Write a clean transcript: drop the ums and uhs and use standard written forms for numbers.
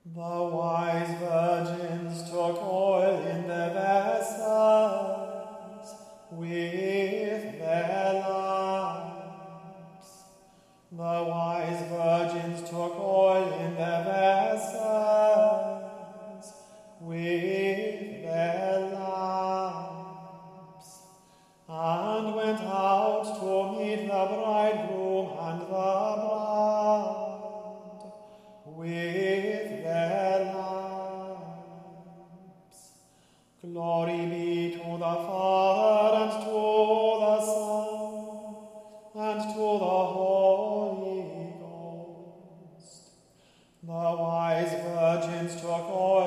The wise virgins took oil in their vessels with their lamps. The wise virgins took oil in their vessels with their lamps, and went out to meet the bridegroom and the bride with their lamps. Glory be to the Father, and to the Son, and to the Holy Ghost. The wise virgins took oil